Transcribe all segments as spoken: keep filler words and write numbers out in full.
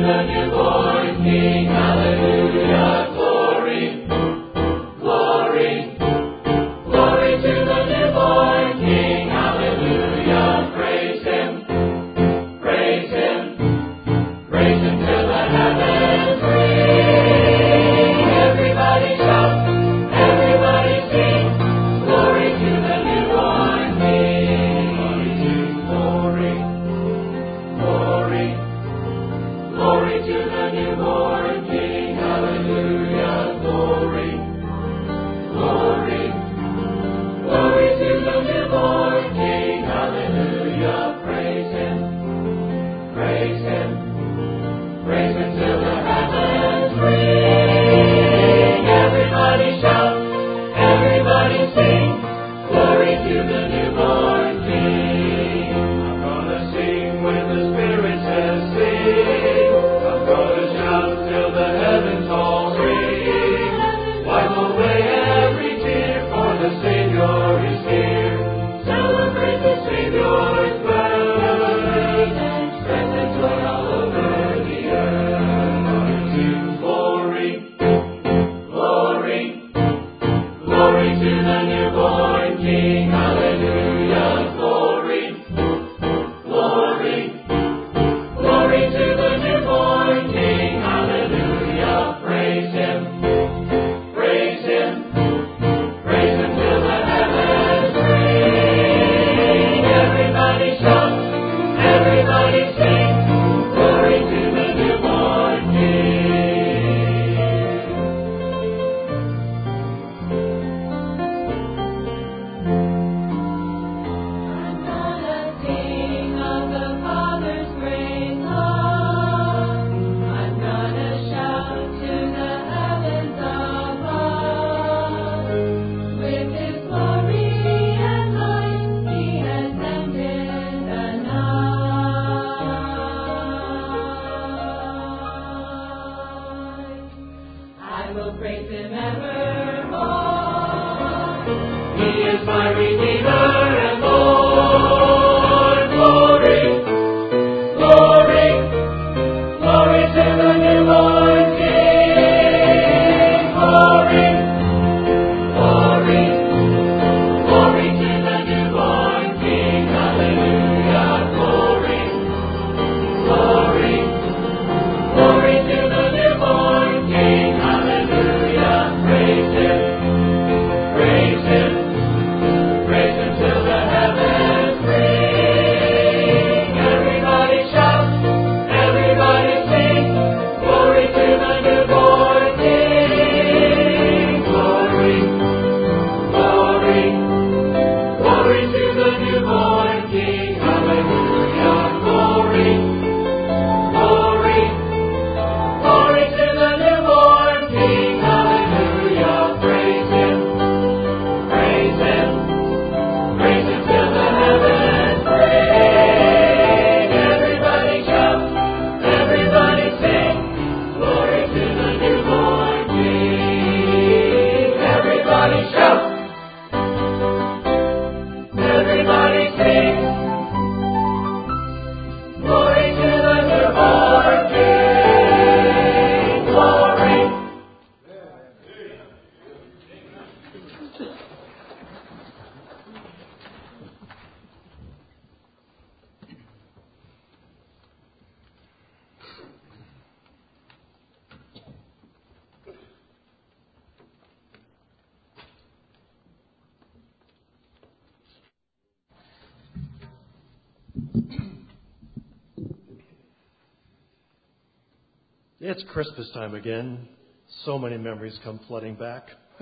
It's Christmas time again. So many memories come flooding back.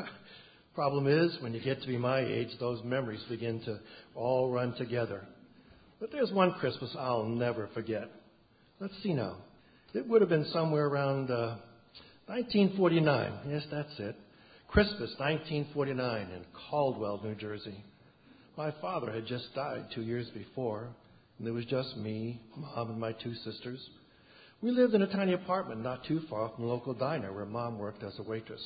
Problem is, when you get to be my age, those memories begin to all run together. But there's one Christmas I'll never forget. Let's see now. It would have been somewhere around uh, nineteen forty-nine. Yes, that's it. Christmas nineteen forty-nine in Caldwell, New Jersey. My father had just died two years before, and there was just me, Mom, and my two sisters. We lived in a tiny apartment not too far from the local diner where Mom worked as a waitress.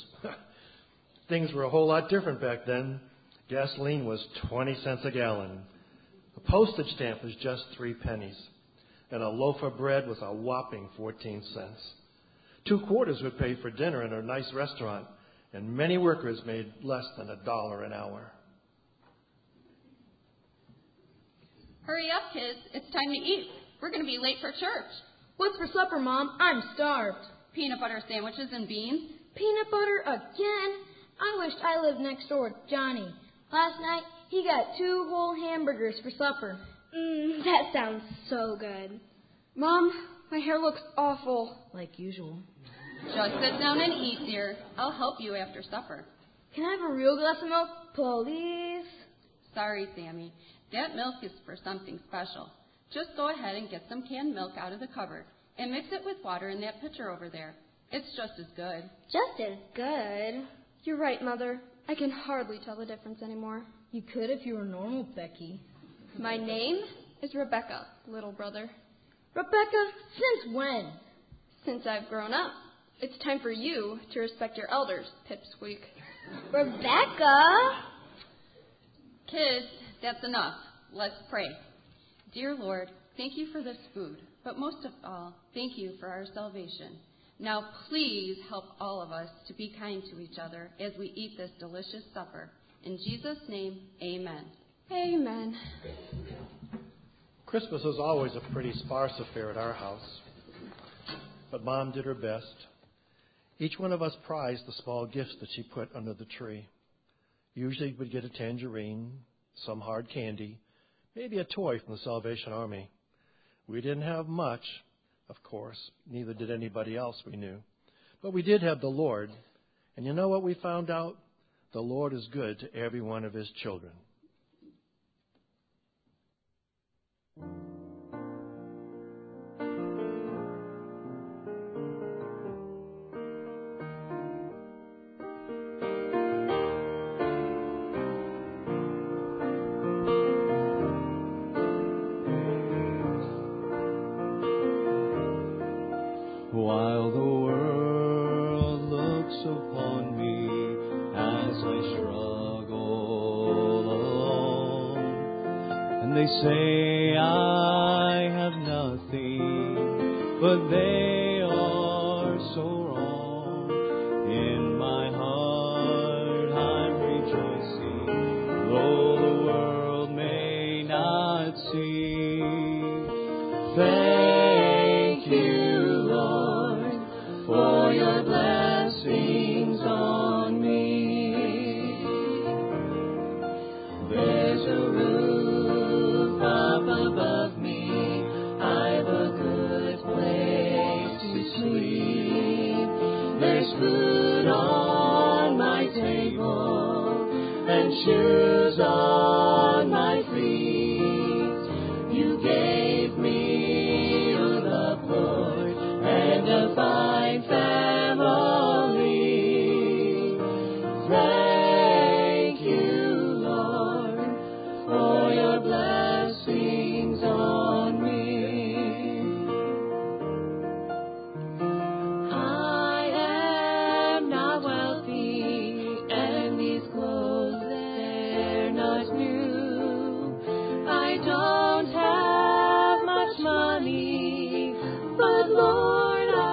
Things were a whole lot different back then. Gasoline was twenty cents a gallon. A postage stamp was just three pennies. and a loaf of bread was a whopping fourteen cents. Two quarters would pay for dinner in a nice restaurant, and many workers made less than a dollar an hour. Hurry up, kids. It's time to eat. We're going to be late for church. What's for supper, Mom? I'm starved. Peanut butter sandwiches and beans. Peanut butter again? I wished I lived next door with Johnny. Last night, he got two whole hamburgers for supper. Mmm, that sounds so good. Mom, my hair looks awful. Like usual. Just sit down and eat, dear. I'll help you after supper. Can I have a real glass of milk, please? Sorry, Sammy. That milk is for something special. Just go ahead and get some canned milk out of the cupboard and mix it with water in that pitcher over there. It's just as good. Just as good? You're right, Mother. I can hardly tell the difference anymore. You could if you were normal, Becky. My name is Rebecca, little brother. Rebecca, since when? Since I've grown up. It's time for you to respect your elders, Pipsqueak. Rebecca! Kids, that's enough. Let's pray. Dear Lord, thank you for this food, but most of all, thank you for our salvation. Now please help all of us to be kind to each other as we eat this delicious supper. In Jesus' name, amen. Amen. Christmas was always a pretty sparse affair at our house, but Mom did her best. Each one of us prized the small gifts that she put under the tree. Usually we'd get a tangerine, some hard candy, maybe a toy from the Salvation Army. We didn't have much, of course. Neither did anybody else we knew. But we did have the Lord. And you know what we found out? The Lord is good to every one of his children. While the world looks upon me as I struggle alone, and they say I have nothing, but they are so wrong. In my heart I'm rejoicing, though the world may not see. Thank you, for your blessings on me. There's a roof up above me, I've a good place to sleep. There's food on my table and shoes on my feet. You gave me your love, Lord, and a fine family. Thank you, Lord, for your blessings on me. I am not wealthy, and these clothes, they're not new. I don't have much money, but Lord,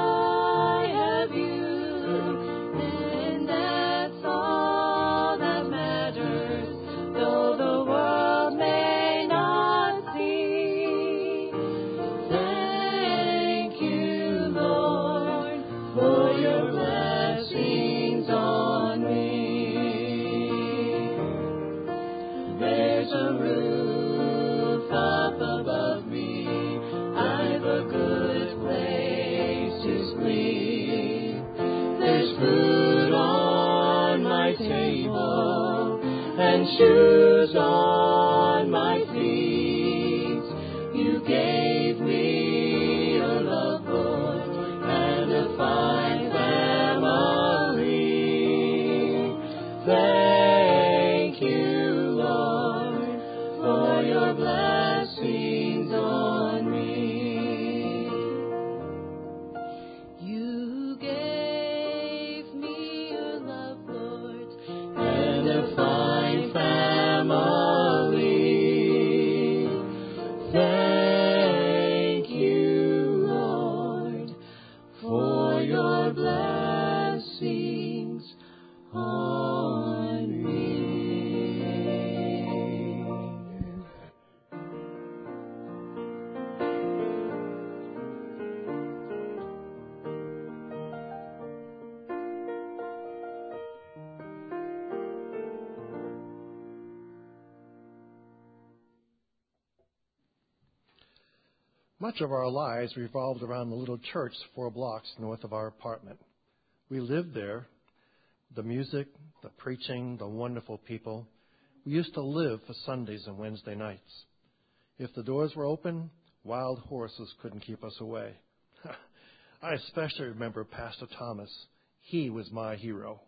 shoes on my feet. You gave me your love, Lord, and a fine family. Thank you, Lord, for your blessings on me. You gave me your love, Lord, and a fine family. Much of our lives revolved around the little church four blocks north of our apartment. We lived there. The music, the preaching, the wonderful people. We used to live for Sundays and Wednesday nights. If the doors were open, wild horses couldn't keep us away. I especially remember Pastor Thomas. He was my hero.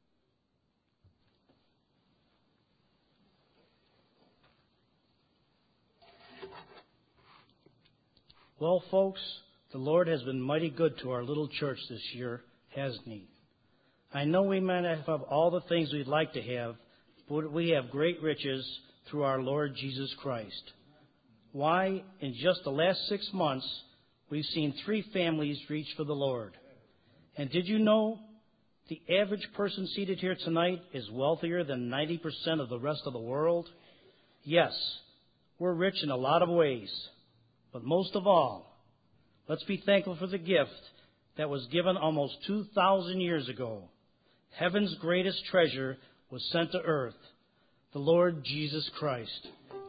Well, folks, the Lord has been mighty good to our little church this year, hasn't He? I know we may not have all the things we'd like to have, but we have great riches through our Lord Jesus Christ. Why, in just the last six months, we've seen three families reach for the Lord. And did you know the average person seated here tonight is wealthier than ninety percent of the rest of the world? Yes, we're rich in a lot of ways. But most of all, let's be thankful for the gift that was given almost two thousand years ago. Heaven's greatest treasure was sent to earth, the Lord Jesus Christ.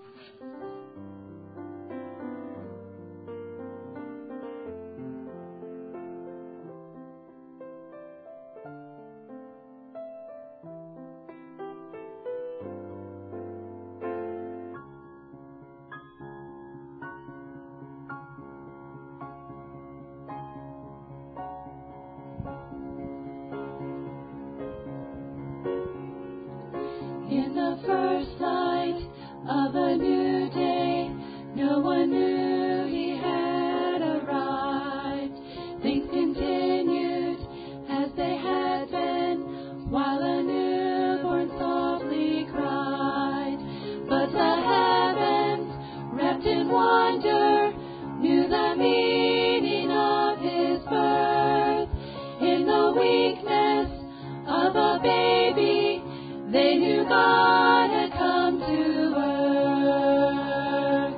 In the first light of a new day, no one knew he had arrived. Things continued as they had been, while a newborn softly cried. But the heavens, wrapped in wonder, knew the meaning of his birth. In the weakness of a baby, they knew God had come to earth.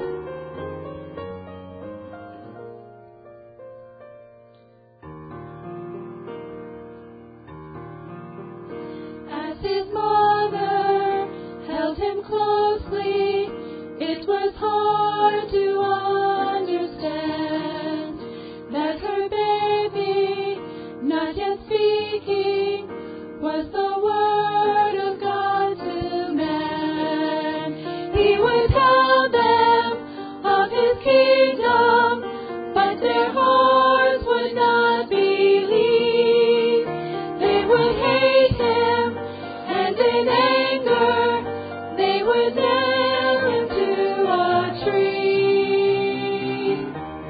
As his mother held him closely, it was hard to understand that her baby, not yet speaking, was the word of God to man. He would tell them of his kingdom, but their hearts would not believe. They would hate him, and in anger they would nail him to a tree.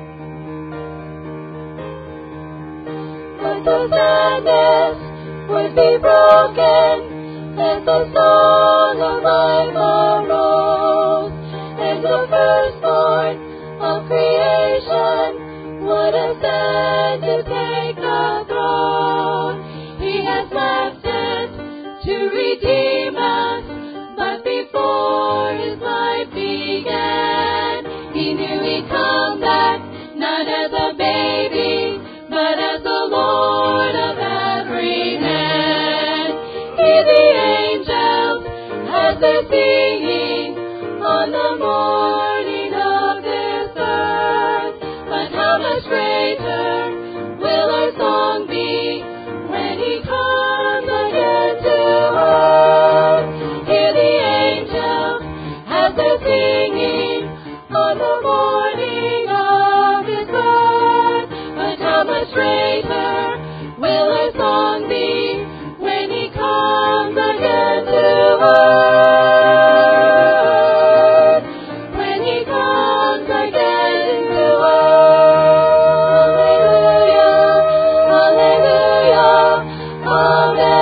But the sadness would be broken as the song of life arose, and the firstborn of creation would ascend to take the throne. He has left it to redeem us, but before his life began, he knew he'd come back, not as a baby, but as the Lord of every man. Hear the angels as they're singing on the morning of this birth. But how much greater will our song be when he comes again to earth? Hear the angels as they're singing on the morning of his birth. But how much greater will our song be when he comes again to earth? When he comes again to earth. Hallelujah, hallelujah,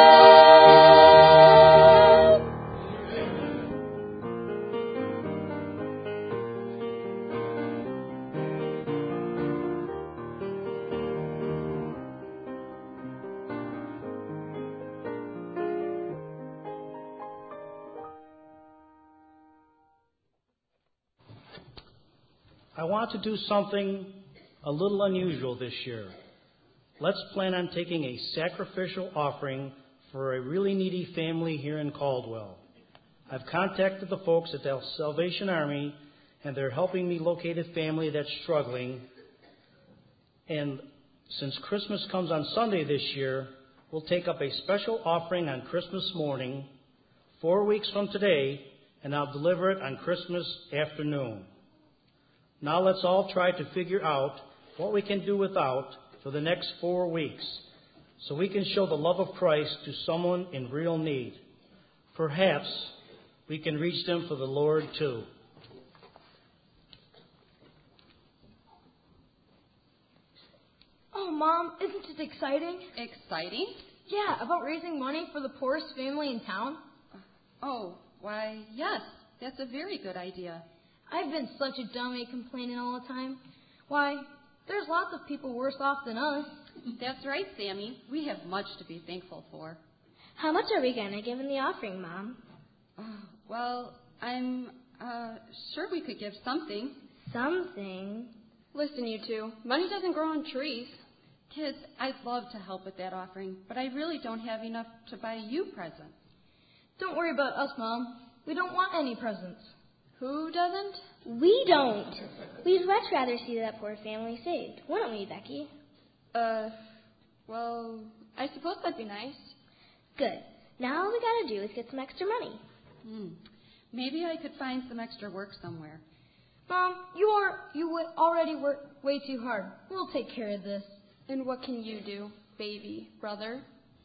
I want to do something a little unusual this year. Let's plan on taking a sacrificial offering for a really needy family here in Caldwell. I've contacted the folks at the Salvation Army, and they're helping me locate a family that's struggling. And since Christmas comes on Sunday this year, we'll take up a special offering on Christmas morning, four weeks from today, and I'll deliver it on Christmas afternoon. Now let's all try to figure out what we can do without for the next four weeks so we can show the love of Christ to someone in real need. Perhaps we can reach them for the Lord too. Oh, Mom, isn't it exciting? Exciting? Yeah, about raising money for the poorest family in town. Oh, why, yes, that's a very good idea. I've been such a dummy complaining all the time. Why, there's lots of people worse off than us. That's right, Sammy. We have much to be thankful for. How much are we going to give in the offering, Mom? Oh, well, I'm uh, sure we could give something. Something? Listen, you two. Money doesn't grow on trees. Kids, I'd love to help with that offering, but I really don't have enough to buy you presents. Don't worry about us, Mom. We don't want any presents. Who doesn't? We don't. We'd much rather see that poor family saved, wouldn't we, Becky? Uh, well, I suppose that'd be nice. Good. Now all we gotta do is get some extra money. Hmm. Maybe I could find some extra work somewhere. Mom, you are you w- already work way too hard. We'll take care of this. And what can you do, baby, brother?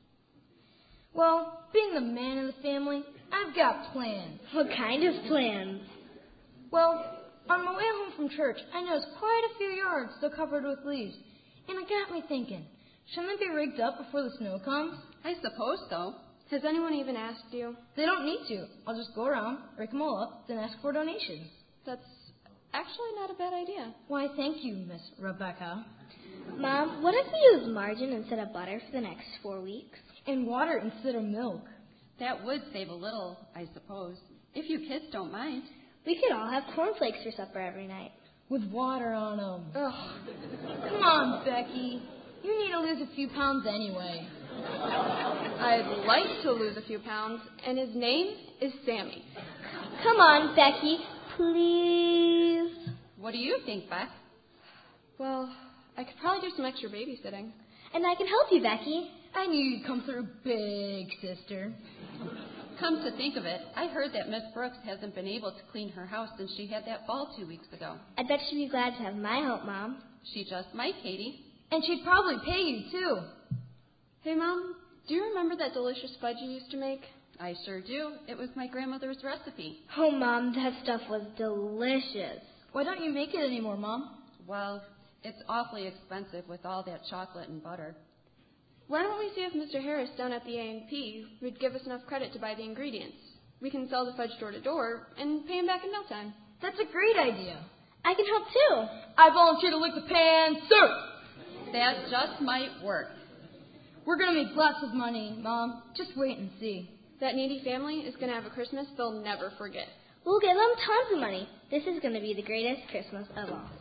Well, being the man of the family, I've got plans. What kind of plans? Well, on my way home from church, I noticed quite a few yards still covered with leaves. And it got me thinking, shouldn't they be rigged up before the snow comes? I suppose so. Has anyone even asked you? They don't need to. I'll just go around, rake them all up, then ask for donations. That's actually not a bad idea. Why, thank you, Miss Rebecca. Mom, what if we use margarine instead of butter for the next four weeks? And water instead of milk. That would save a little, I suppose, if you kids don't mind. We could all have cornflakes for supper every night. With water on them. Ugh. Come on, Becky. You need to lose a few pounds anyway. I'd like to lose a few pounds, and his name is Sammy. Come on, Becky, please. What do you think, Beth? Well, I could probably do some extra babysitting. And I can help you, Becky. I knew you'd come through, big sister. Come to think of it, I heard that Miss Brooks hasn't been able to clean her house since she had that fall two weeks ago. I bet she'd be glad to have my help, Mom. She just might, Katie. And she'd probably pay you, too. Hey, Mom, do you remember that delicious fudge you used to make? I sure do. It was my grandmother's recipe. Oh, Mom, that stuff was delicious. Why don't you make it anymore, Mom? Well, it's awfully expensive with all that chocolate and butter. Why don't we see if Mister Harris down at the A and P would give us enough credit to buy the ingredients? We can sell the fudge door to door and pay him back in no time. That's a great idea. I can help, too. I volunteer to lick the pan, sir. That just might work. We're going to make lots of money, Mom. Just wait and see. That needy family is going to have a Christmas they'll never forget. We'll give them tons of money. This is going to be the greatest Christmas of all.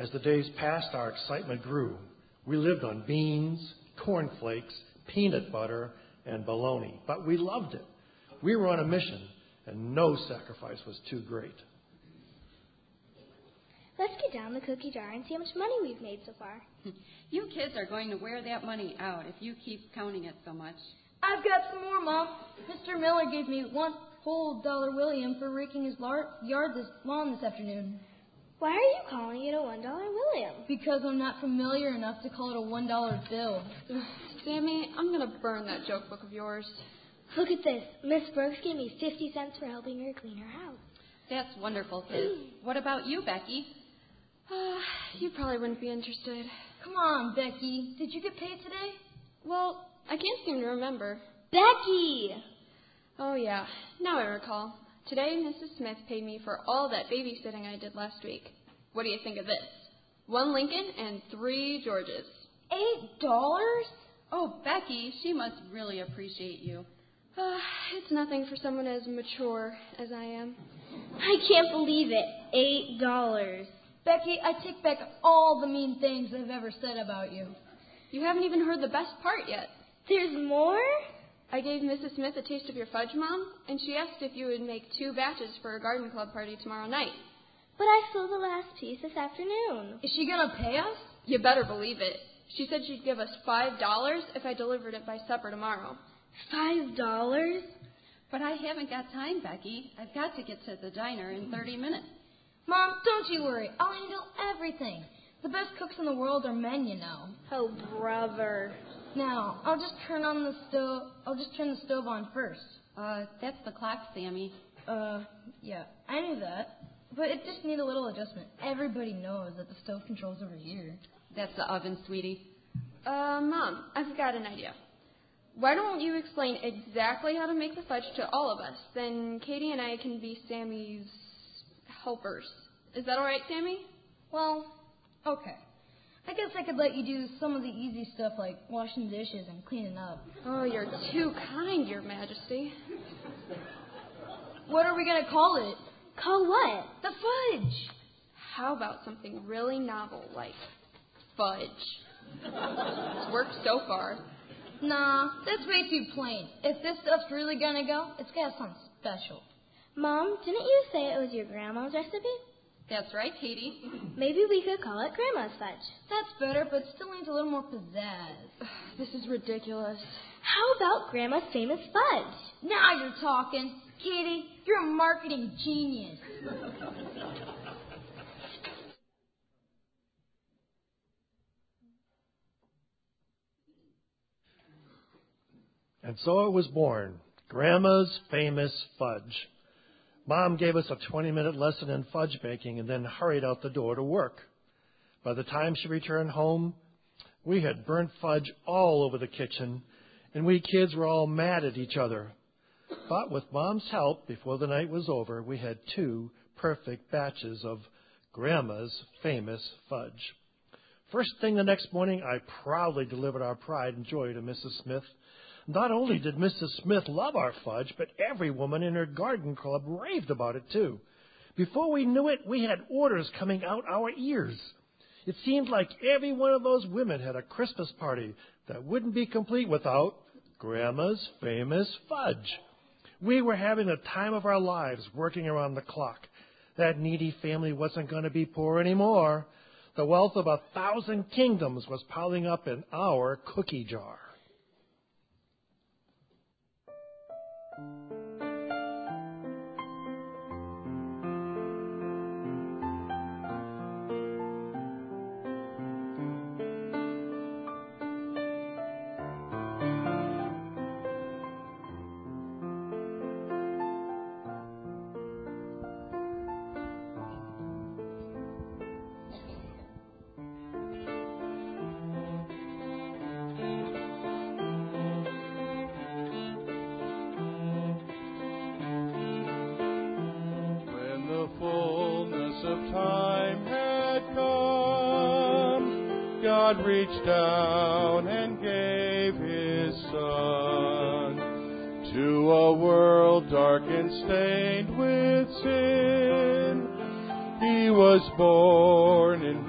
As the days passed, our excitement grew. We lived on beans, cornflakes, peanut butter, and bologna, but we loved it. We were on a mission, and no sacrifice was too great. Let's get down the cookie jar and see how much money we've made so far. You kids are going to wear that money out if you keep counting it so much. I've got some more, Mom. Mister Miller gave me one whole dollar William for raking his lar- yard this lawn this afternoon. Why are you calling it a one dollar William? Because I'm not familiar enough to call it a one dollar bill. Sammy, I'm going to burn that joke book of yours. Look at this. Miss Brooks gave me fifty cents for helping her clean her house. That's wonderful, kids. What about you, Becky? Uh, you probably wouldn't be interested. Come on, Becky. Did you get paid today? Well, I can't seem to remember. Becky! Oh, yeah. Now I recall. Today, Missus Smith paid me for all that babysitting I did last week. What do you think of this? One Lincoln and three Georges. Eight dollars? Oh, Becky, she must really appreciate you. Uh, it's nothing for someone as mature as I am. I can't believe it. Eight dollars. Becky, I take back all the mean things I've ever said about you. You haven't even heard the best part yet. There's more? I gave Missus Smith a taste of your fudge, Mom, and she asked if you would make two batches for a garden club party tomorrow night. But I saw the last piece this afternoon. Is she going to pay us? You better believe it. She said she'd give us five dollars if I delivered it by supper tomorrow. Five dollars? But I haven't got time, Becky. I've got to get to the diner in thirty minutes. Mom, don't you worry. I'll handle everything. The best cooks in the world are men, you know. Oh, brother. Now, I'll just turn on the stove. I'll just turn the stove on first. Uh, that's the clock, Sammy. Uh, yeah, I knew that. But it just needs a little adjustment. Everybody knows that the stove control's over here. That's the oven, sweetie. Uh, Mom, I've got an idea. Why don't you explain exactly how to make the fudge to all of us? Then Katie and I can be Sammy's helpers. Is that all right, Sammy? Well, okay. I guess I could let you do some of the easy stuff like washing dishes and cleaning up. Oh, you're too kind, Your Majesty. What are we going to call it? Call what? The fudge. How about something really novel like fudge? It's worked so far. Nah, that's way too plain. If this stuff's really going to go, it's got to sound special. Mom, didn't you say it was your grandma's recipe? That's right, Katie. Maybe we could call it Grandma's fudge. That's better, but still needs a little more pizzazz. This is ridiculous. How about Grandma's famous fudge? Now you're talking. Katie, you're a marketing genius. And so it was born, Grandma's famous fudge. Mom gave us a twenty-minute lesson in fudge making and then hurried out the door to work. By the time she returned home, we had burnt fudge all over the kitchen, and we kids were all mad at each other. But with Mom's help, before the night was over, we had two perfect batches of Grandma's famous fudge. First thing the next morning, I proudly delivered our pride and joy to Missus Smith. Not only did Missus Smith love our fudge, but every woman in her garden club raved about it, too. Before we knew it, we had orders coming out our ears. It seemed like every one of those women had a Christmas party that wouldn't be complete without Grandma's famous fudge. We were having the time of our lives working around the clock. That needy family wasn't going to be poor anymore. The wealth of a thousand kingdoms was piling up in our cookie jar. God reached down and gave His Son to a world dark and stained with sin. He was born in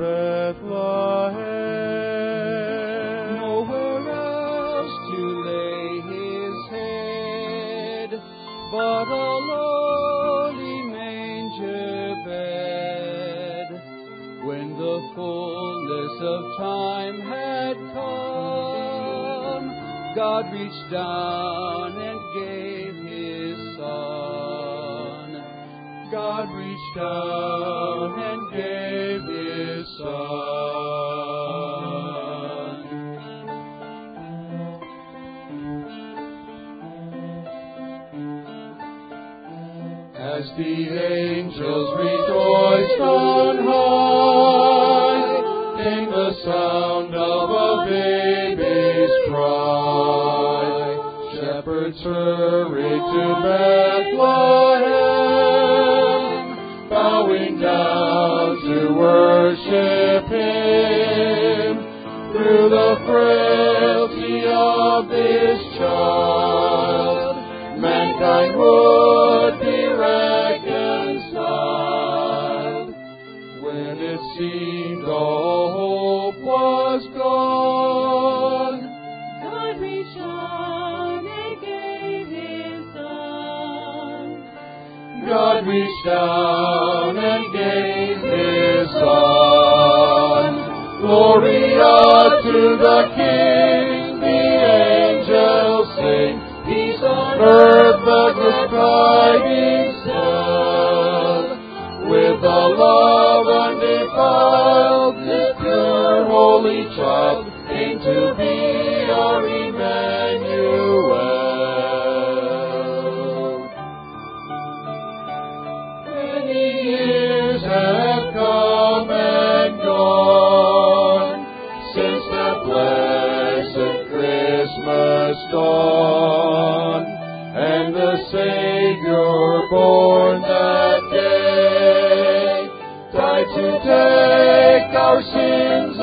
Bethlehem. Nowhere else to lay his head, but a lowly manger bed. When the fullness of time had come, God reached down and gave his Son. God reached down and gave his Son. As the angels rejoiced on high, came the sound of a baby's cry. Shepherds hurried to Bethlehem, bowing down to worship him. Through the frailty of this child, mankind would be reconciled. When it seemed all hope was gone, God reached down and gave his Son. God reached down and gave his Son. Gloria to the King, the angels sing. Peace on earth, the good tidings tell. With the love undefiled, this pure holy child came to be our Emmanuel. Many years have come and gone since the blessed Christmas dawn, and the Savior born that day died to take our sins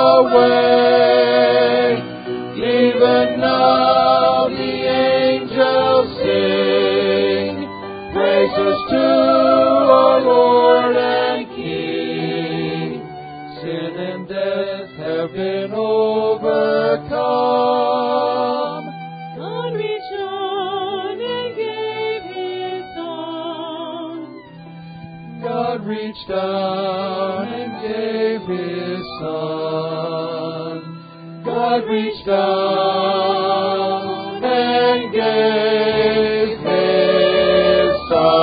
away. Even now the angels sing praises to our Lord and King. Sin and death have been overcome. God reached down and gave his Son. God reached down and gave his Son. God reached down and gave his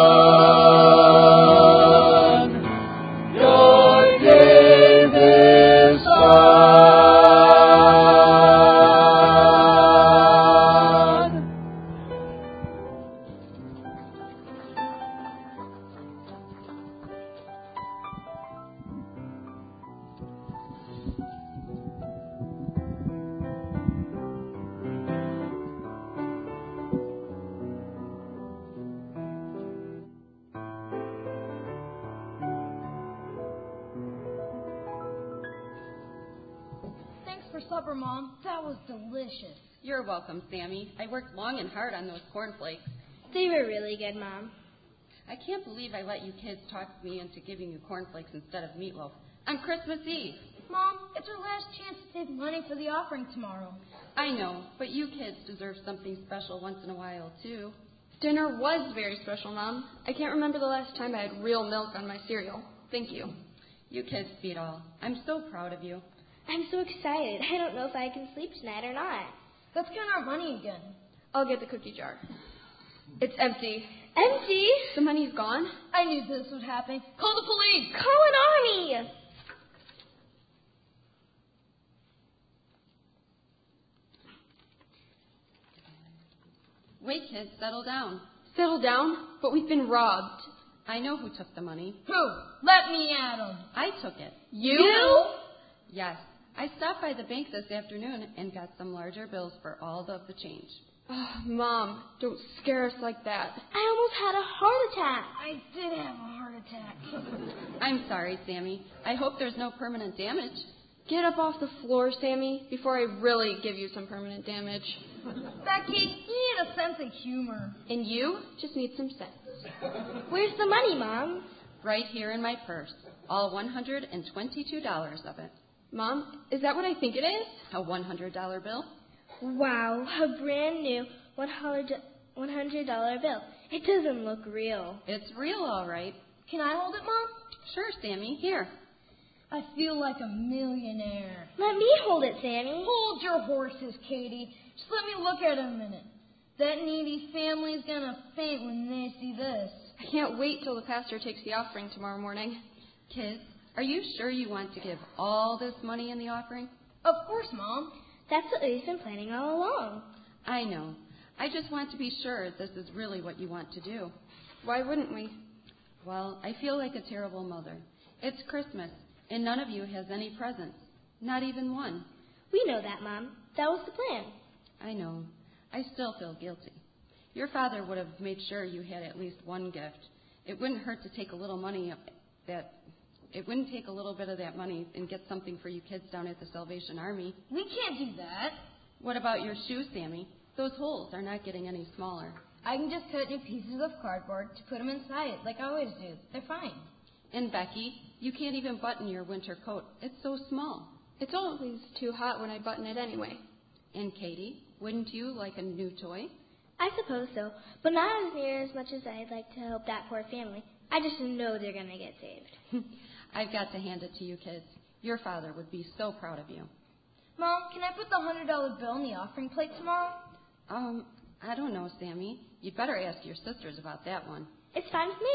Son. God gave his Son. Thanks for supper, Mom. That was delicious. You're welcome, Sammy. I worked long and hard on those cornflakes. They were really good, Mom. I can't believe I let you kids talk me into giving you cornflakes instead of meatloaf on Christmas Eve. Mom, it's our last chance to save money for the offering tomorrow. I know, but you kids deserve something special once in a while, too. Dinner was very special, Mom. I can't remember the last time I had real milk on my cereal. Thank you. You kids beat all. I'm so proud of you. I'm so excited. I don't know if I can sleep tonight or not. Let's count our money again. I'll get the cookie jar. It's empty. Empty? The money's gone? I knew this would happen. Call the police! Call an army! Wait, kids, settle down. Settle down? But we've been robbed. I know who took the money. Who? Let me at him. I took it. You? You? Yes. I stopped by the bank this afternoon and got some larger bills for all of the change. Oh, Mom, don't scare us like that. I almost had a heart attack. I did have a heart attack. I'm sorry, Sammy. I hope there's no permanent damage. Get up off the floor, Sammy, before I really give you some permanent damage. Becky, you need a sense of humor. And you just need some sense. Where's the money, Mom? Right here in my purse. all one hundred twenty-two dollars of it. Mom, is that what I think it is? A one hundred dollar bill? Wow, a brand new one hundred dollar bill. It doesn't look real. It's real, all right. Can I hold it, Mom? Sure, Sammy. Here. I feel like a millionaire. Let me hold it, Sammy. Hold your horses, Katie. Just let me look at it a minute. That needy family's gonna faint when they see this. I can't wait till the pastor takes the offering tomorrow morning. Kids, are you sure you want to give all this money in the offering? Of course, Mom. That's what we've been planning all along. I know. I just want to be sure this is really what you want to do. Why wouldn't we? Well, I feel like a terrible mother. It's Christmas, and none of you has any presents. Not even one. We know that, Mom. That was the plan. I know. I still feel guilty. Your father would have made sure you had at least one gift. It wouldn't hurt to take a little money of that. It wouldn't take a little bit of that money and get something for you kids down at the Salvation Army. We can't do that. What about your shoes, Sammy? Those holes are not getting any smaller. I can just cut new pieces of cardboard to put them inside, like I always do. They're fine. And Becky, you can't even button your winter coat. It's so small. It's always too hot when I button it anyway. And Katie, wouldn't you like a new toy? I suppose so, but not as near as much as I'd like to help that poor family. I just know they're going to get saved. I've got to hand it to you kids. Your father would be so proud of you. Mom, can I put the one hundred dollar bill in the offering plate tomorrow? Um, I don't know, Sammy. You'd better ask your sisters about that one. It's fine with me.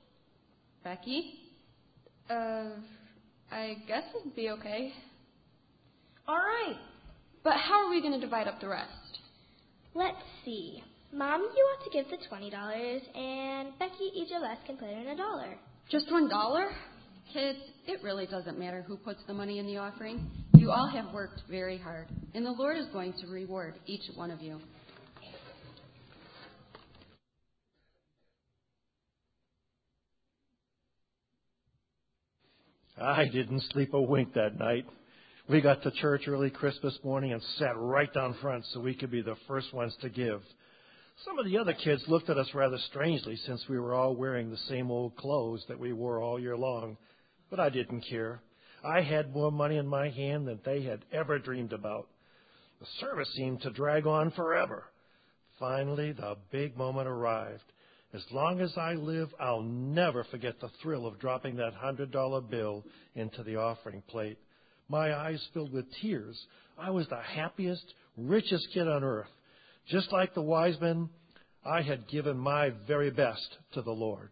Becky? Uh, I guess it'd be okay. All right. But how are we going to divide up the rest? Let's see. Mom, you ought to give the twenty dollars, and Becky, each of us can put in a dollar. Just one dollar? Kids, it really doesn't matter who puts the money in the offering. You all have worked very hard, and the Lord is going to reward each one of you. I didn't sleep a wink that night. We got to church early Christmas morning and sat right down front so we could be the first ones to give. Some of the other kids looked at us rather strangely since we were all wearing the same old clothes that we wore all year long, but I didn't care. I had more money in my hand than they had ever dreamed about. The service seemed to drag on forever. Finally, the big moment arrived. As long as I live, I'll never forget the thrill of dropping that one hundred dollar bill into the offering plate. My eyes filled with tears. I was the happiest, richest kid on earth. Just like the wise men, I had given my very best to the Lord.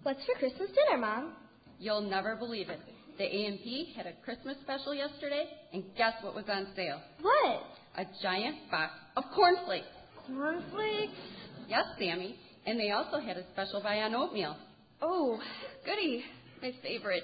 What's for Christmas dinner, Mom? You'll never believe it. The A M P had a Christmas special yesterday, and guess what was on sale? What? A giant box of cornflakes. Cornflakes? Yes, Sammy. And they also had a special buy on oatmeal. Oh, goody. My favorite.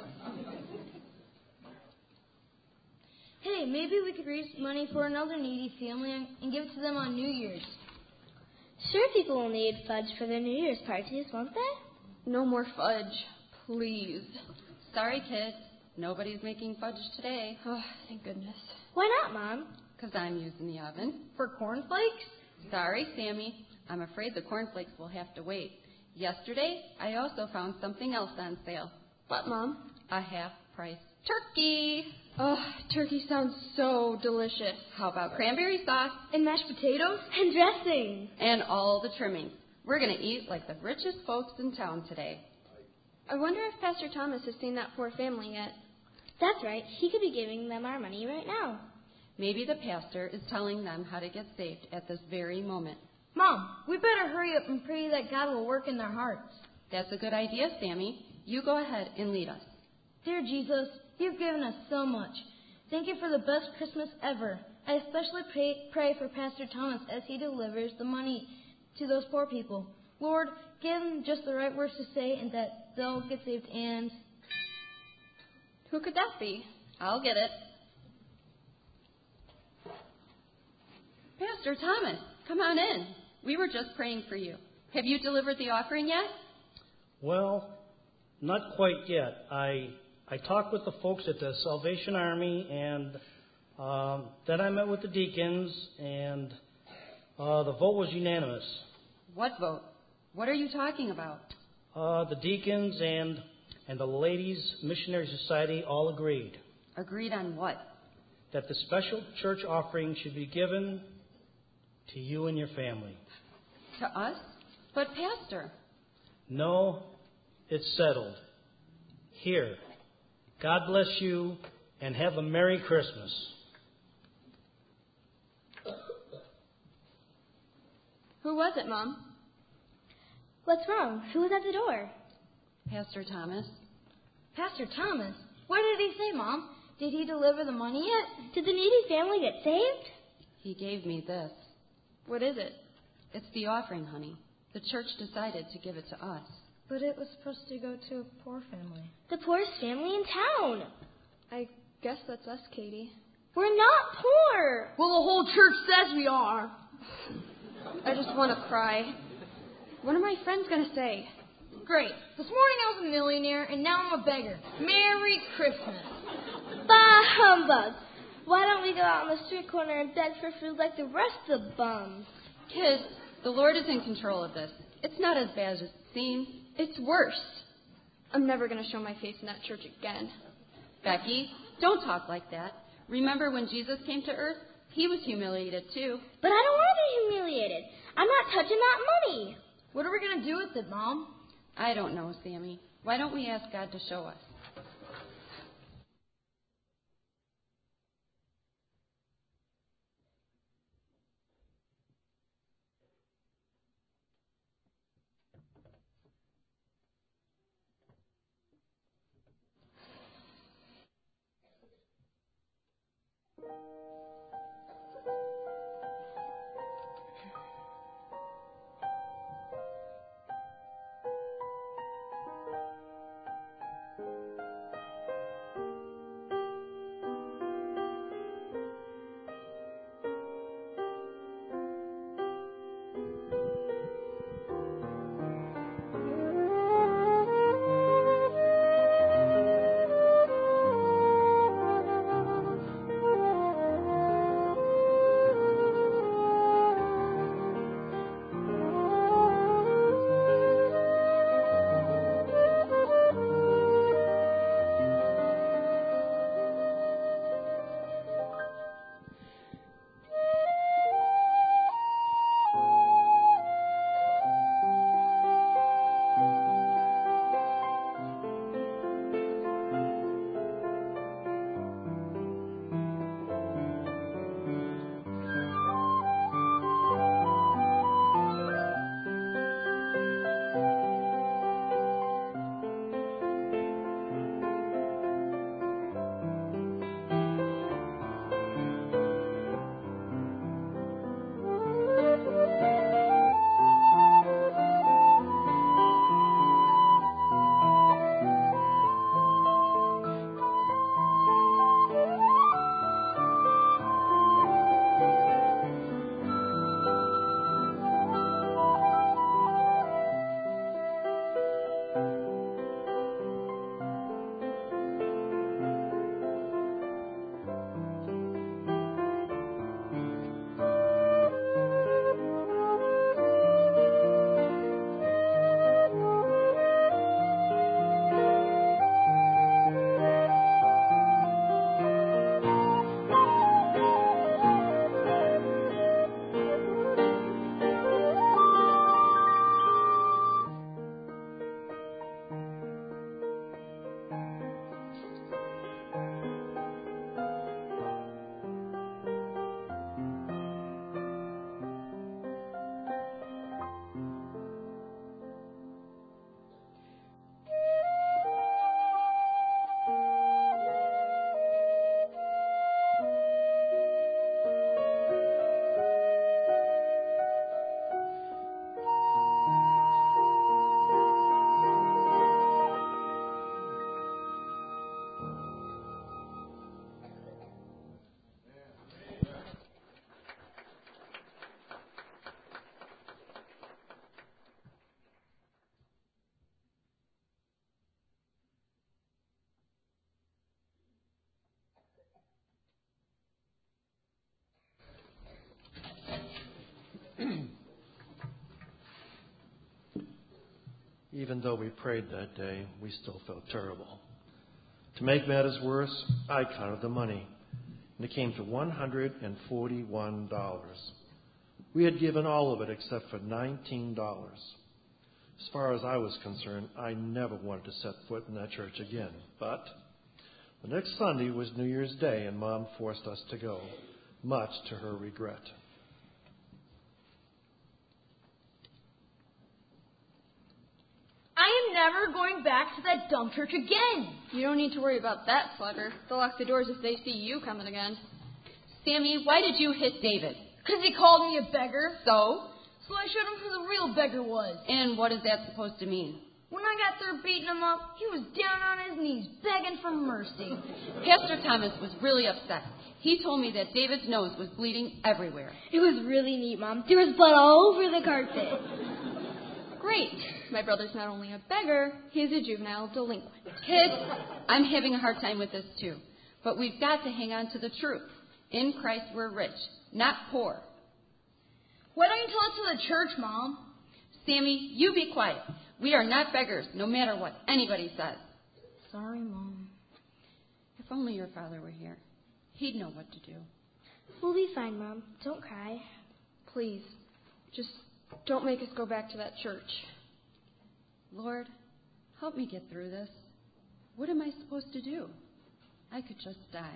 Hey, maybe we could raise money for another needy family and, and give it to them on New Year's. Sure, people will need fudge for their New Year's parties, won't they? No more fudge, please. Sorry, kids. Nobody's making fudge today. Oh, thank goodness. Why not, Mom? Because I'm using the oven. For cornflakes? Sorry, Sammy. I'm afraid the cornflakes will have to wait. Yesterday, I also found something else on sale. What, Mom? A half-price turkey. Oh, turkey sounds so delicious. How about cranberry sauce? And mashed potatoes? And dressing. And all the trimmings. We're going to eat like the richest folks in town today. I wonder if Pastor Thomas has seen that poor family yet. That's right. He could be giving them our money right now. Maybe the pastor is telling them how to get saved at this very moment. Mom, we better hurry up and pray that God will work in their hearts. That's a good idea, Sammy. You go ahead and lead us. Dear Jesus, you've given us so much. Thank you for the best Christmas ever. I especially pray, pray for Pastor Thomas as he delivers the money to those poor people. Lord, give him just the right words to say and that they'll get saved. And who could that be? I'll get it. Pastor Thomas, come on in. We were just praying for you. Have you delivered the offering yet? Well, not quite yet. I I talked with the folks at the Salvation Army, and um, then I met with the deacons, and uh, the vote was unanimous. What vote? What are you talking about? Uh, the deacons and and the Ladies Missionary Society all agreed. Agreed on what? That the special church offering should be given to you and your family. To us? But Pastor. No, it's settled. Here, God bless you and have a Merry Christmas. Who was it, Mom? What's wrong? Who was at the door? Pastor Thomas. Pastor Thomas? What did he say, Mom? Did he deliver the money yet? Did the needy family get saved? He gave me this. What is it? It's the offering, honey. The church decided to give it to us. But it was supposed to go to a poor family. The poorest family in town. I guess that's us, Katie. We're not poor. Well, the whole church says we are. I just want to cry. What are my friends going to say? Great. This morning I was a millionaire, and now I'm a beggar. Merry Christmas. Bah, humbug. Why don't we go out on the street corner and beg for food like the rest of the bums? Kids, the Lord is in control of this. It's not as bad as it seems. It's worse. I'm never going to show my face in that church again. Becky, don't talk like that. Remember when Jesus came to earth? He was humiliated too. But I don't want to be humiliated. I'm not touching that money. What are we going to do with it, Mom? I don't know, Sammy. Why don't we ask God to show us? even though we prayed that day, we still felt terrible. To make matters worse, I counted the money, and it came to one hundred forty-one dollars. We had given all of it except for nineteen dollars. As far as I was concerned, I never wanted to set foot in that church again. But the next Sunday was New Year's Day, and Mom forced us to go, much to her regret. I am never going back to that dumb church again. You don't need to worry about that, Slugger. They'll lock the doors if they see you coming again. Sammy, why did you hit David? Because he called me a beggar. So? So I showed him who the real beggar was. And what is that supposed to mean? When I got through beating him up, he was down on his knees, begging for mercy. Pastor Thomas was really upset. He told me that David's nose was bleeding everywhere. It was really neat, Mom. There was blood all over the carpet. Great. My brother's not only a beggar, he's a juvenile delinquent. Kids, I'm having a hard time with this too. But we've got to hang on to the truth. In Christ we're rich, not poor. Why don't you tell it to the church, Mom? Sammy, you be quiet. We are not beggars, no matter what anybody says. Sorry, Mom. If only your father were here. He'd know what to do. We'll be fine, Mom. Don't cry. Please, just don't make us go back to that church. Lord, help me get through this. What am I supposed to do? I could just die.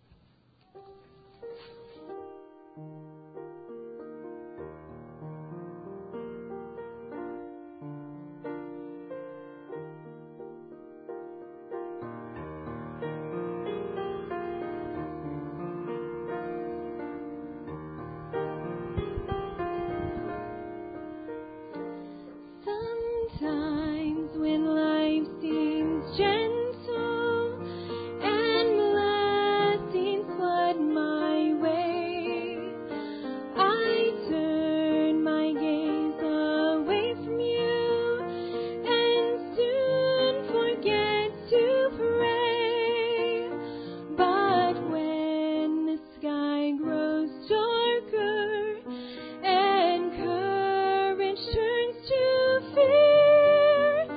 Sometimes when life seems gentle and blessings flood my way, I turn my gaze away from you and soon forget to pray. But when the sky grows darker and courage turns to fear,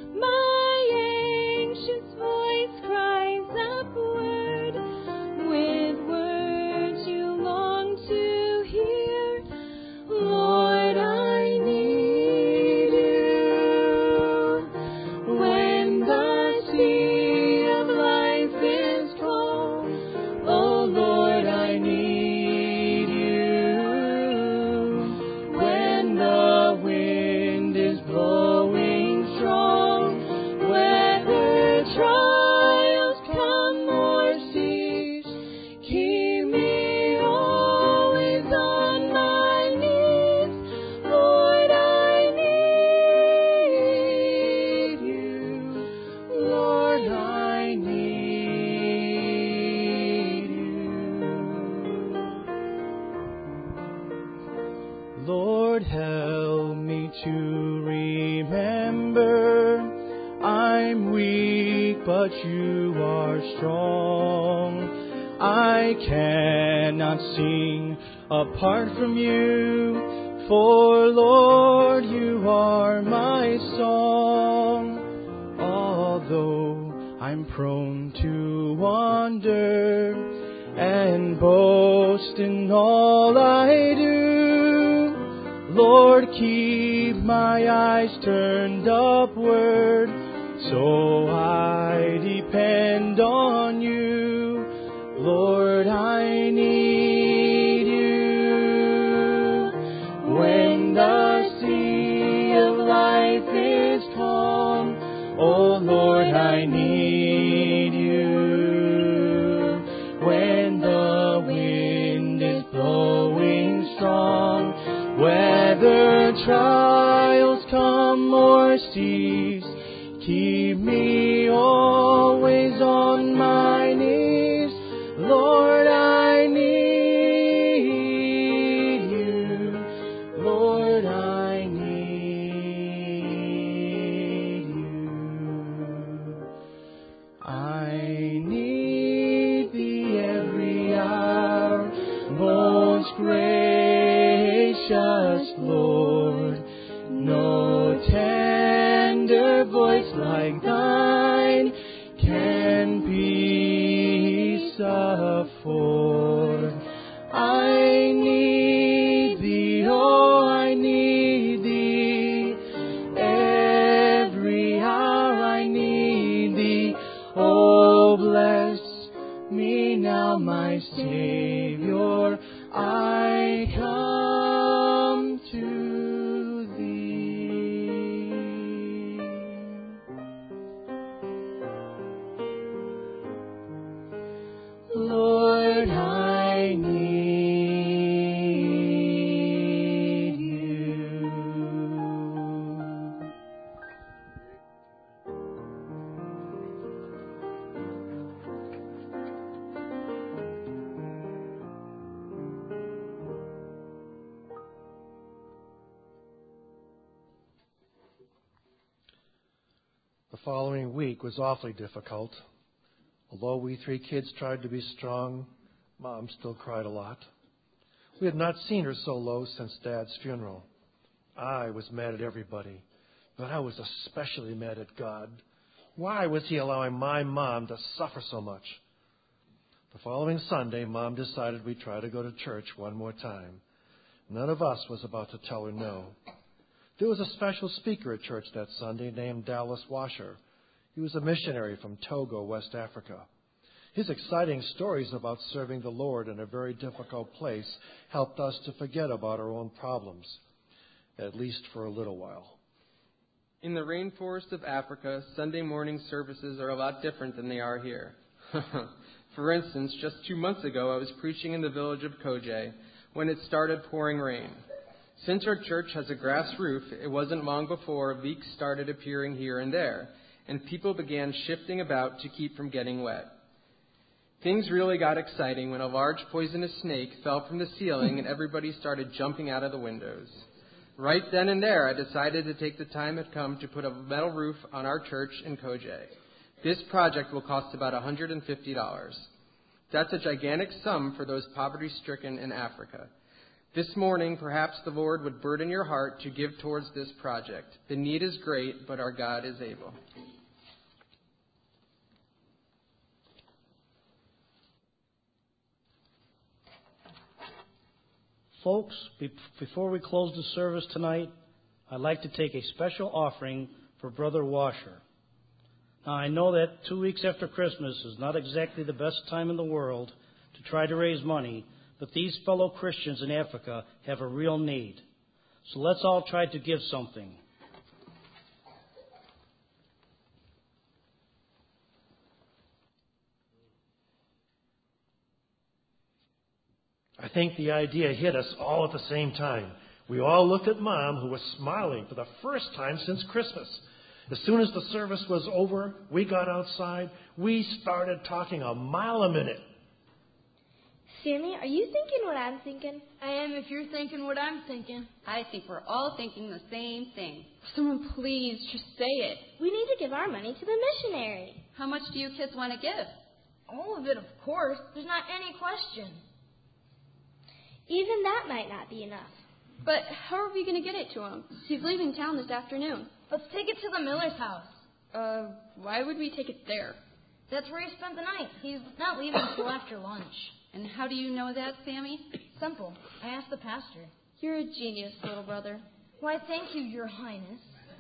my anxious voice cries upward with words you long to hear. Lord, I need you. When the sea of life is calm, oh Lord, I need you. When the wind is blowing strong, whether trials come or cease, keep me always on my knees. Lord, I need you. Lord, I need you. Lord, help me to remember I'm weak, but you are strong. I cannot sing apart from you, for Lord, you are my song. Although I'm prone to wander and boast in all I do, Lord, keep my eyes turned upward, so I depend on you. Lord, I need you. When the sea of life is calm, oh Lord, I need you. When the wind is blowing strong, whether trials come or cease, keep me always on my knees. Lord, I need you. Lord, I need you. I need thee every hour, most gracious Lord. No tender my Savior, I come to thee. Lord, I need you. The following week was awfully difficult. Although we three kids tried to be strong, Mom still cried a lot. We had not seen her so low since Dad's funeral. I was mad at everybody, but I was especially mad at God. Why was He allowing my mom to suffer so much? The following Sunday, Mom decided we'd try to go to church one more time. None of us was about to tell her no. There was a special speaker at church that Sunday named Dallas Washer. He was a missionary from Togo, West Africa. His exciting stories about serving the Lord in a very difficult place helped us to forget about our own problems, at least for a little while. In the rainforest of Africa, Sunday morning services are a lot different than they are here. For instance, just two months ago, I was preaching in the village of Koje when it started pouring rain. Since our church has a grass roof, it wasn't long before leaks started appearing here and there, and people began shifting about to keep from getting wet. Things really got exciting when a large poisonous snake fell from the ceiling and everybody started jumping out of the windows. Right then and there, I decided to take the time had come to put a metal roof on our church in Koje. This project will cost about one hundred fifty dollars. That's a gigantic sum for those poverty-stricken in Africa. This morning, perhaps the Lord would burden your heart to give towards this project. The need is great, but our God is able. Folks, be- before we close the service tonight, I'd like to take a special offering for Brother Washer. Now, I know that two weeks after Christmas is not exactly the best time in the world to try to raise money, but these fellow Christians in Africa have a real need. So let's all try to give something. I think the idea hit us all at the same time. We all looked at Mom, who was smiling for the first time since Christmas. As soon as the service was over, we got outside. We started talking a mile a minute. Sammy, are you thinking what I'm thinking? I am if you're thinking what I'm thinking. I think we're all thinking the same thing. Someone please just say it. We need to give our money to the missionary. How much do you kids want to give? All of it, of course. There's not any question. Even that might not be enough. But how are we going to get it to him? He's leaving town this afternoon. Let's take it to the miller's house. Uh, why would we take it there? That's where he spent the night. He's not leaving until after lunch. And how do you know that, Sammy? Simple. I asked the pastor. You're a genius, little brother. Why, thank you, Your Highness.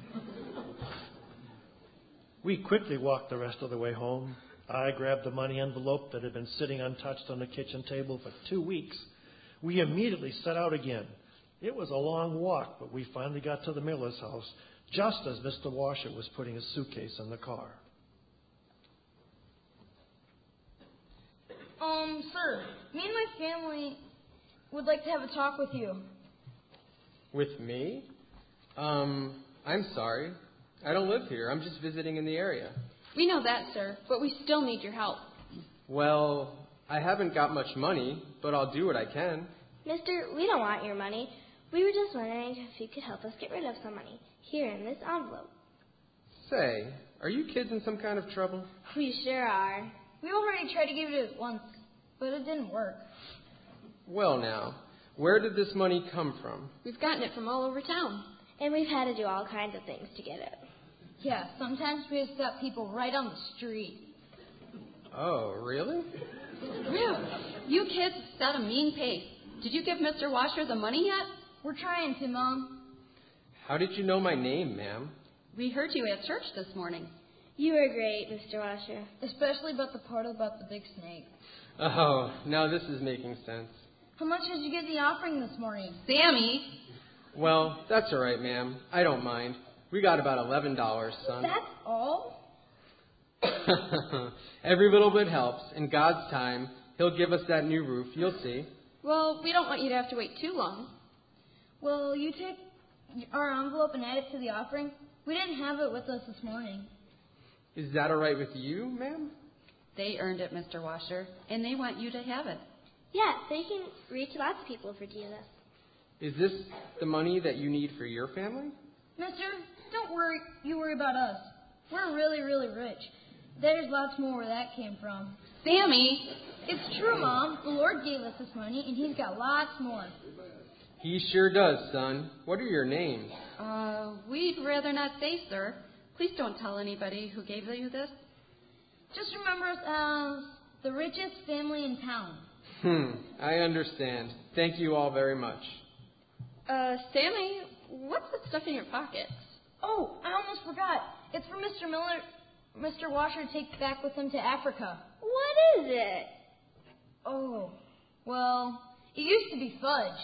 We quickly walked the rest of the way home. I grabbed the money envelope that had been sitting untouched on the kitchen table for two weeks. We immediately set out again. It was a long walk, but we finally got to the miller's house just as Mister Washer was putting his suitcase in the car. Um, sir, me and my family would like to have a talk with you. With me? Um, I'm sorry. I don't live here. I'm just visiting in the area. We know that, sir, but we still need your help. Well, I haven't got much money, but I'll do what I can. Mister, we don't want your money. We were just wondering if you could help us get rid of some money. Here in this envelope. Say, are you kids in some kind of trouble? We sure are. We already tried to give it once, but it didn't work. Well now, where did this money come from? We've gotten it from all over town. And we've had to do all kinds of things to get it. Yeah, sometimes we have stopped people right on the street. Oh, really? Phew. You kids set a mean pace. Did you give Mister Washer the money yet? We're trying to, Mom. How did you know my name, ma'am? We heard you at church this morning. You were great, Mister Washer. Especially about the part about the big snake. Oh, now this is making sense. How much did you get in the offering this morning? Sammy! Well, that's all right, ma'am. I don't mind. We got about eleven dollars, son. That's all? Every little bit helps. In God's time, He'll give us that new roof. You'll see. Well, we don't want you to have to wait too long. Will you take our envelope and add it to the offering? We didn't have it with us this morning. Is that all right with you, ma'am? They earned it, Mister Washer, and they want you to have it. Yeah, so you can reach lots of people for Jesus. Is this the money that you need for your family? Mister, don't worry. You worry about us. We're really, really rich. There's lots more where that came from. Sammy! It's true, Mom. The Lord gave us this money, and He's got lots more. He sure does, son. What are your names? Uh, we'd rather not say, sir. Please don't tell anybody who gave you this. Just remember us as the richest family in town. Hmm, I understand. Thank you all very much. Uh, Sammy, what's that stuff in your pockets? Oh, I almost forgot. It's for Mister Miller, Mister Washer to take back with him to Africa. What is it? Oh, well, it used to be fudge.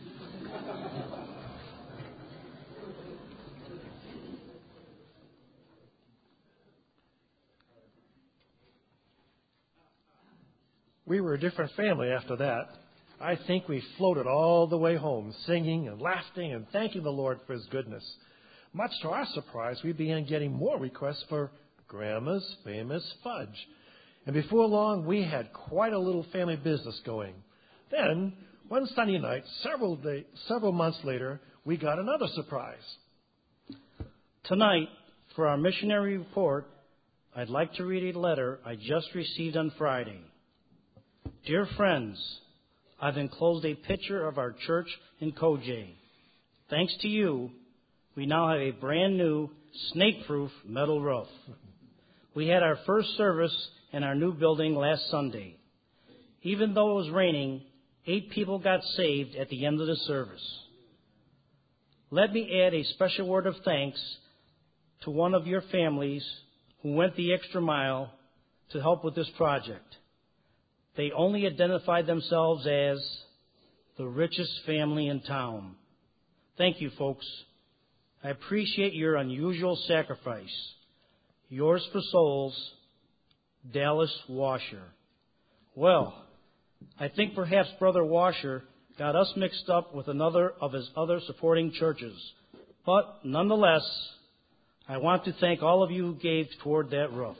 We were a different family after that. I think we floated all the way home, singing and laughing and thanking the Lord for His goodness. Much to our surprise, we began getting more requests for Grandma's famous fudge. And before long, we had quite a little family business going. Then, one Sunday night, several day, several months later, we got another surprise. Tonight, for our missionary report, I'd like to read a letter I just received on Friday. Dear friends, I've enclosed a picture of our church in Kojay. Thanks to you, we now have a brand new snake-proof metal roof. We had our first service in our new building last Sunday. Even though it was raining, eight people got saved at the end of the service. Let me add a special word of thanks to one of your families who went the extra mile to help with this project. They only identified themselves as the richest family in town. Thank you, folks. I appreciate your unusual sacrifice. Yours for souls, Dallas Washer. Well, I think perhaps Brother Washer got us mixed up with another of his other supporting churches. But nonetheless, I want to thank all of you who gave toward that roof.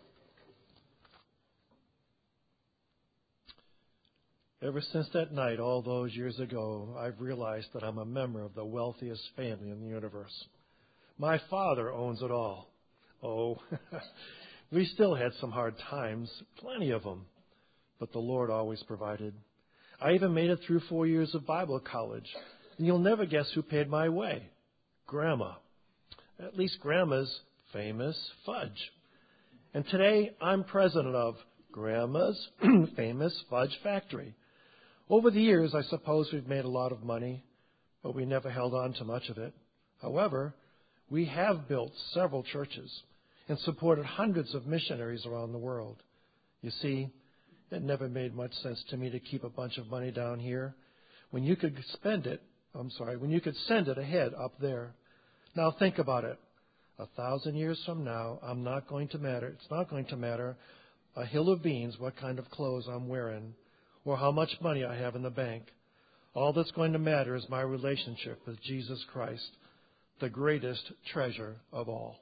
Ever since that night, all those years ago, I've realized that I'm a member of the wealthiest family in the universe. My father owns it all. Oh, we still had some hard times, plenty of them, but the Lord always provided. I even made it through four years of Bible college, and you'll never guess who paid my way. Grandma. At least Grandma's famous fudge. And today, I'm president of Grandma's famous fudge factory. Over the years, I suppose we've made a lot of money, but we never held on to much of it. However, we have built several churches and supported hundreds of missionaries around the world. You see, it never made much sense to me to keep a bunch of money down here when you could spend it, I'm sorry, when you could send it ahead up there. Now think about it. A thousand years from now, I'm not going to matter. It's not going to matter a hill of beans what kind of clothes I'm wearing or how much money I have in the bank. All that's going to matter is my relationship with Jesus Christ, the greatest treasure of all.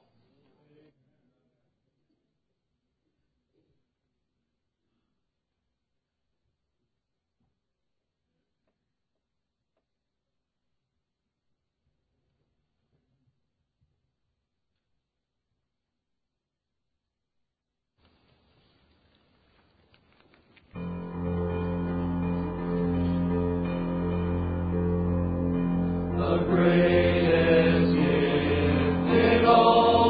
The greatest gift in all.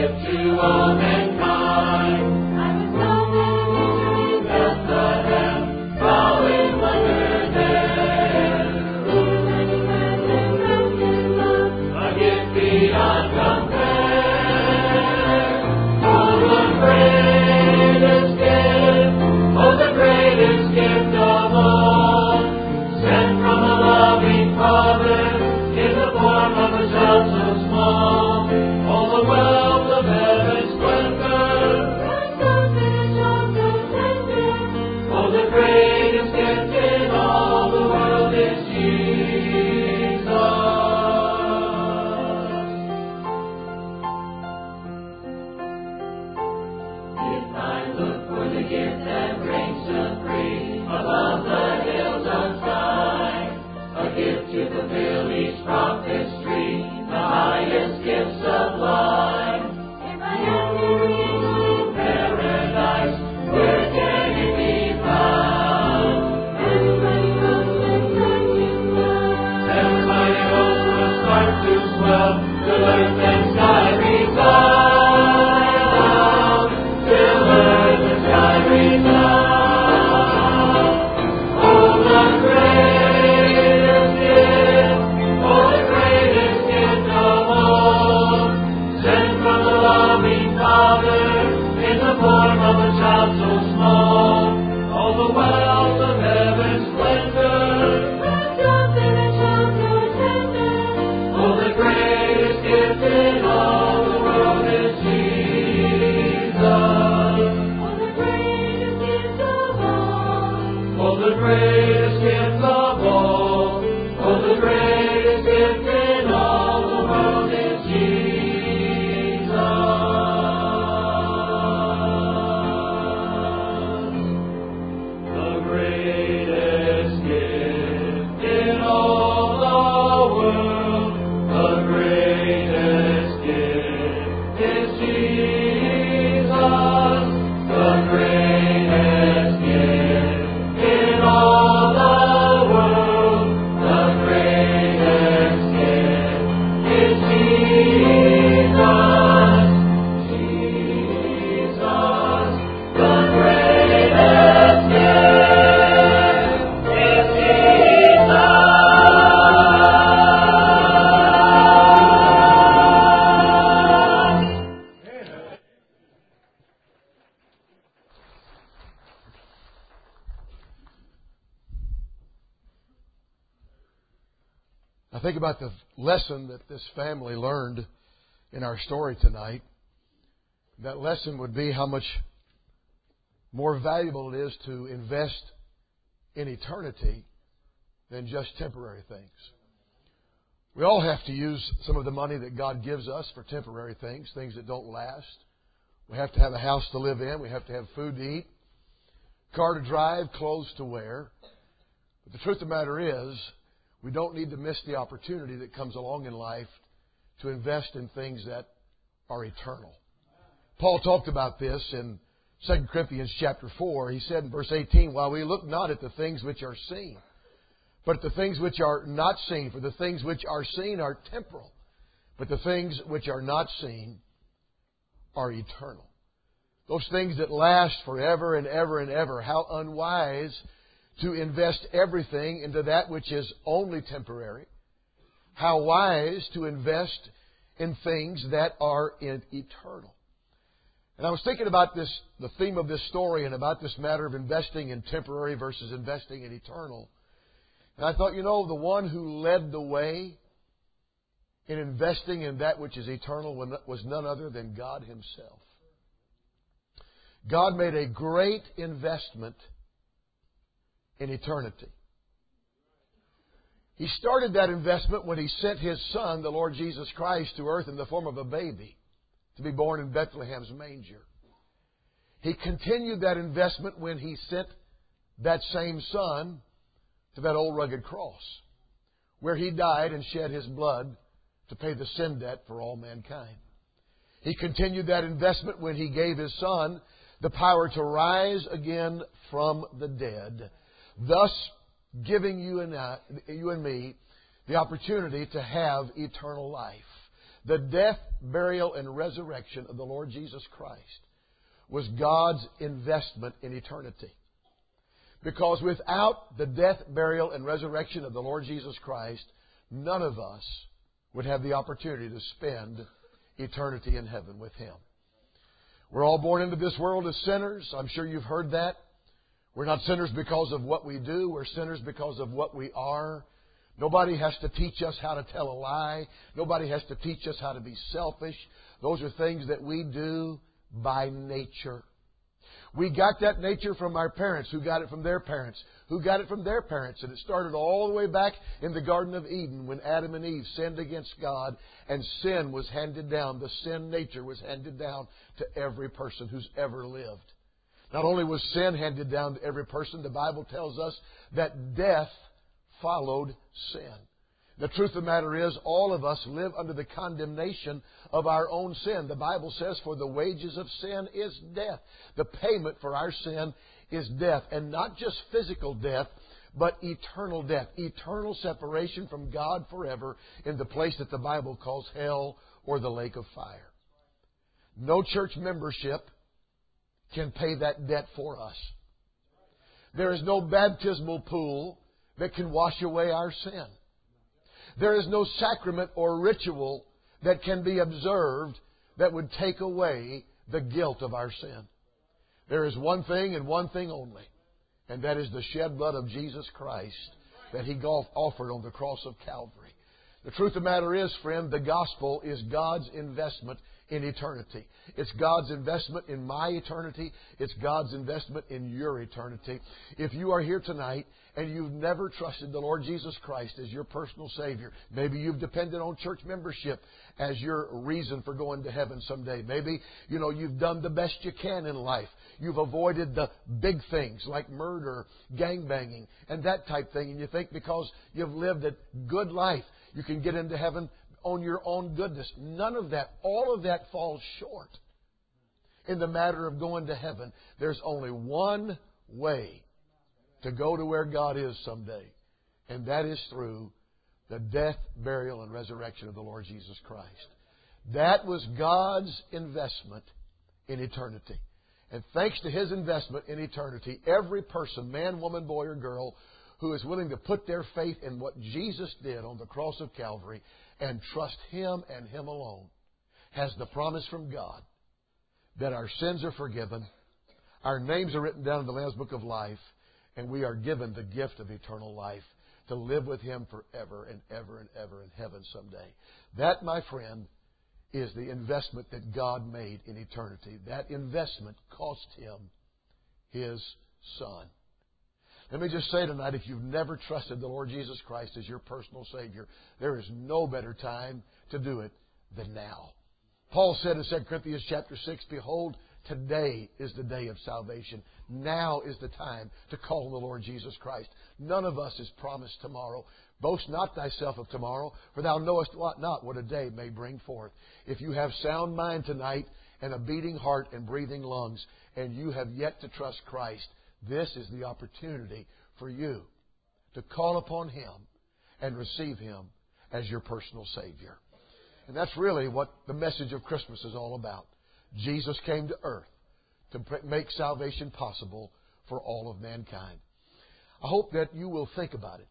I think about the lesson that this family learned in our story tonight. That lesson would be how much more valuable it is to invest in eternity than just temporary things. We all have to use some of the money that God gives us for temporary things, things that don't last. We have to have a house to live in. We have to have food to eat, car to drive, clothes to wear. But the truth of the matter is, we don't need to miss the opportunity that comes along in life to invest in things that are eternal. Paul talked about this in Second Corinthians chapter four. He said in verse eighteen, while we look not at the things which are seen, but at the things which are not seen. For the things which are seen are temporal, but the things which are not seen are eternal. Those things that last forever and ever and ever. How unwise to invest everything into that which is only temporary. How wise to invest in things that are eternal. And I was thinking about this, the theme of this story, and about this matter of investing in temporary versus investing in eternal. And I thought, you know, the one who led the way in investing in that which is eternal was none other than God Himself. God made a great investment in eternity. He started that investment when He sent His Son, the Lord Jesus Christ, to earth in the form of a baby to be born in Bethlehem's manger. He continued that investment when He sent that same Son to that old rugged cross, where He died and shed His blood to pay the sin debt for all mankind. He continued that investment when He gave His Son the power to rise again from the dead, thus giving you and, I, you and me the opportunity to have eternal life. The death, burial, and resurrection of the Lord Jesus Christ was God's investment in eternity. Because without the death, burial, and resurrection of the Lord Jesus Christ, none of us would have the opportunity to spend eternity in heaven with Him. We're all born into this world as sinners. I'm sure you've heard that. We're not sinners because of what we do. We're sinners because of what we are. Nobody has to teach us how to tell a lie. Nobody has to teach us how to be selfish. Those are things that we do by nature. We got that nature from our parents, who got it from their parents, who got it from their parents. And it started all the way back in the Garden of Eden when Adam and Eve sinned against God, and sin was handed down. The sin nature was handed down to every person who's ever lived. Not only was sin handed down to every person, the Bible tells us that death followed sin. The truth of the matter is, all of us live under the condemnation of our own sin. The Bible says, for the wages of sin is death. The payment for our sin is death. And not just physical death, but eternal death. Eternal separation from God forever in the place that the Bible calls hell or the lake of fire. No church membership can pay that debt for us. There is no baptismal pool that can wash away our sin. There is no sacrament or ritual that can be observed that would take away the guilt of our sin. There is one thing and one thing only, and that is the shed blood of Jesus Christ that He offered on the cross of Calvary. The truth of the matter is, friend, the gospel is God's investment in eternity. It's God's investment in my eternity. It's God's investment in your eternity. If you are here tonight and you've never trusted the Lord Jesus Christ as your personal Savior, maybe you've depended on church membership as your reason for going to heaven someday. Maybe, you know, you've done the best you can in life. You've avoided the big things like murder, gangbanging, and that type thing. And you think because you've lived a good life, you can get into heaven on your own goodness. None of that. All of that falls short. In the matter of going to heaven, there's only one way to go to where God is someday. And that is through the death, burial, and resurrection of the Lord Jesus Christ. That was God's investment in eternity. And thanks to His investment in eternity, every person, man, woman, boy, or girl, who is willing to put their faith in what Jesus did on the cross of Calvary and trust Him and Him alone, has the promise from God that our sins are forgiven, our names are written down in the Lamb's Book of Life, and we are given the gift of eternal life to live with Him forever and ever and ever in heaven someday. That, my friend, is the investment that God made in eternity. That investment cost Him His Son. Let me just say tonight, if you've never trusted the Lord Jesus Christ as your personal Savior, there is no better time to do it than now. Paul said in Second Corinthians chapter six, behold, today is the day of salvation. Now is the time to call on the Lord Jesus Christ. None of us is promised tomorrow. Boast not thyself of tomorrow, for thou knowest not what a day may bring forth. If you have sound mind tonight and a beating heart and breathing lungs, and you have yet to trust Christ, this is the opportunity for you to call upon Him and receive Him as your personal Savior. And that's really what the message of Christmas is all about. Jesus came to earth to make salvation possible for all of mankind. I hope that you will think about it.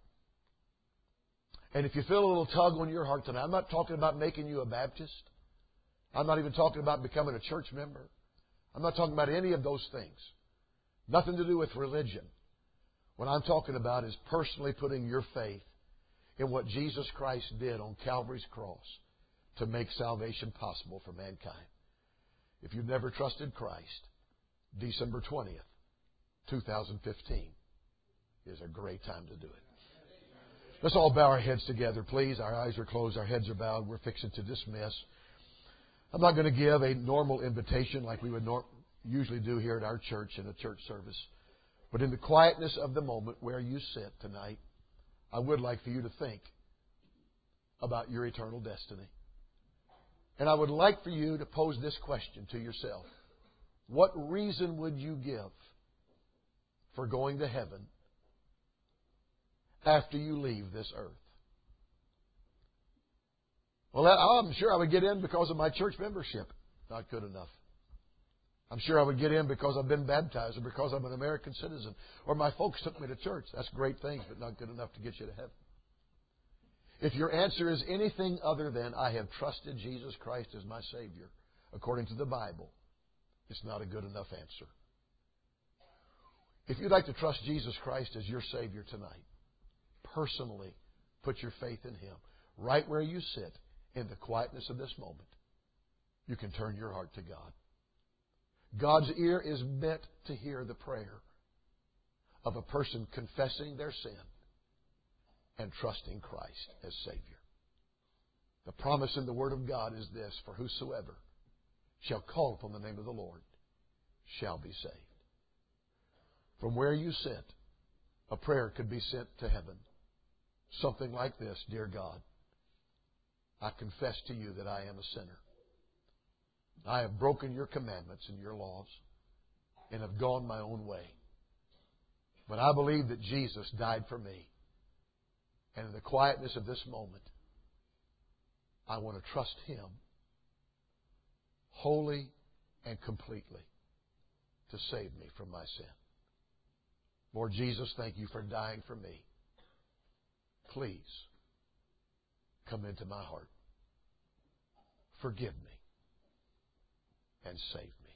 And if you feel a little tug on your heart tonight, I'm not talking about making you a Baptist. I'm not even talking about becoming a church member. I'm not talking about any of those things. Nothing to do with religion. What I'm talking about is personally putting your faith in what Jesus Christ did on Calvary's cross to make salvation possible for mankind. If you've never trusted Christ, December twentieth, twenty fifteen is a great time to do it. Let's all bow our heads together, please. Our eyes are closed, our heads are bowed. We're fixing to dismiss. I'm not going to give a normal invitation like we would nor- usually do here at our church in a church service. But in the quietness of the moment where you sit tonight, I would like for you to think about your eternal destiny. And I would like for you to pose this question to yourself. What reason would you give for going to heaven after you leave this earth? Well, I'm sure I would get in because of my church membership. Not good enough. I'm sure I would get in because I've been baptized or because I'm an American citizen or my folks took me to church. That's great things, but not good enough to get you to heaven. If your answer is anything other than I have trusted Jesus Christ as my Savior, according to the Bible, it's not a good enough answer. If you'd like to trust Jesus Christ as your Savior tonight, personally put your faith in Him. Right where you sit, in the quietness of this moment, you can turn your heart to God. God's ear is meant to hear the prayer of a person confessing their sin and trusting Christ as Savior. The promise in the Word of God is this: for whosoever shall call upon the name of the Lord shall be saved. From where you sit, a prayer could be sent to heaven. Something like this: Dear God, I confess to you that I am a sinner. I have broken your commandments and your laws and have gone my own way. But I believe that Jesus died for me. And in the quietness of this moment, I want to trust Him wholly and completely to save me from my sin. Lord Jesus, thank you for dying for me. Please come into my heart. Forgive me and save me.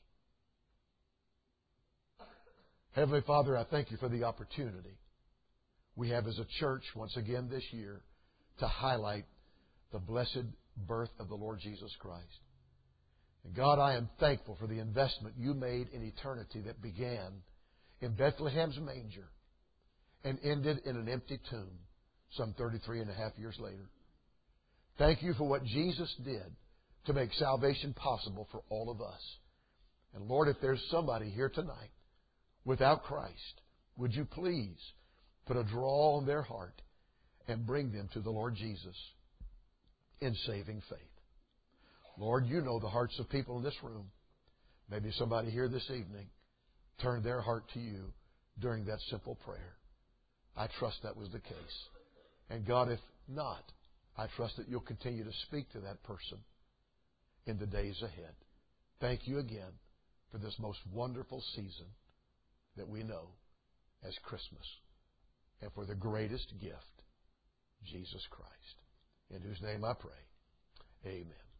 Heavenly Father, I thank you for the opportunity we have as a church once again this year to highlight the blessed birth of the Lord Jesus Christ. And God, I am thankful for the investment you made in eternity that began in Bethlehem's manger and ended in an empty tomb some thirty-three and a half years later. Thank you for what Jesus did to make salvation possible for all of us. And Lord, if there's somebody here tonight without Christ, would you please put a draw on their heart and bring them to the Lord Jesus in saving faith. Lord, you know the hearts of people in this room. Maybe somebody here this evening turned their heart to you during that simple prayer. I trust that was the case. And God, if not, I trust that you'll continue to speak to that person in the days ahead. Thank you again for this most wonderful season that we know as Christmas, and for the greatest gift, Jesus Christ, in whose name I pray. Amen.